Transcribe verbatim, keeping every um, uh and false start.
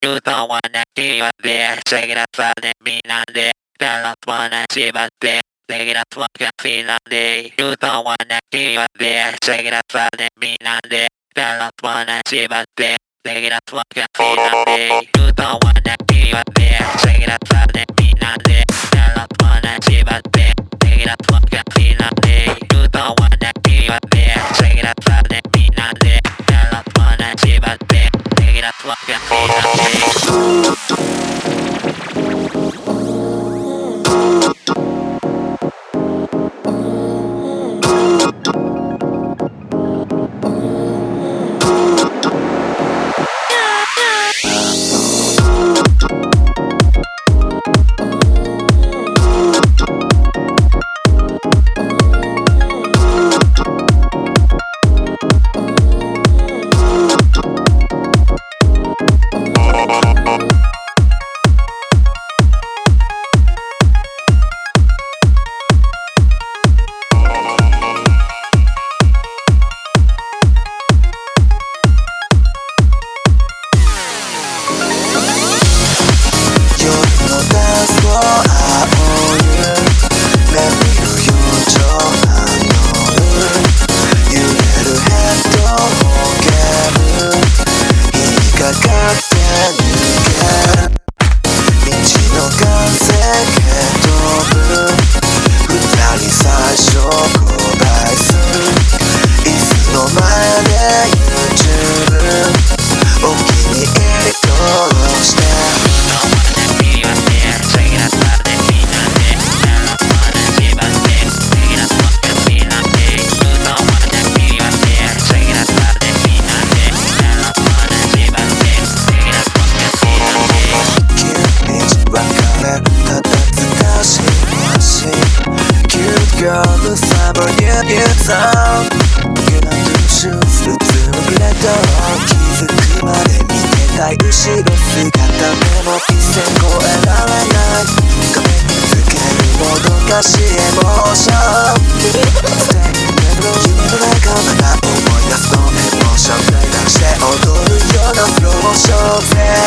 You don't wanna keep up there, shake it up for the beat on day. Don't wanna keep up there, shake it up for the feel on day. You don't wanna keep up there, shake it up for the beat on day. Don't wanna keep up there, shake it up for the feel on day. You don't wanna keep up there, shake it up for the beat on day. Don't wanna keep up there, shake it up for the feel on day. You don't wanna keep up there, shake it up for the beat on day. Don't wanna keep up there, shake it up for the feel on day. Girl, the cyber get gets out. Get on the shoes, うつむくれと気づくまで見てたい後ろ姿でも一線越えられない画面につけるもどかしいエモーション Stay never 夢の中また思い出すのエモーション大学して踊るようなプロモーション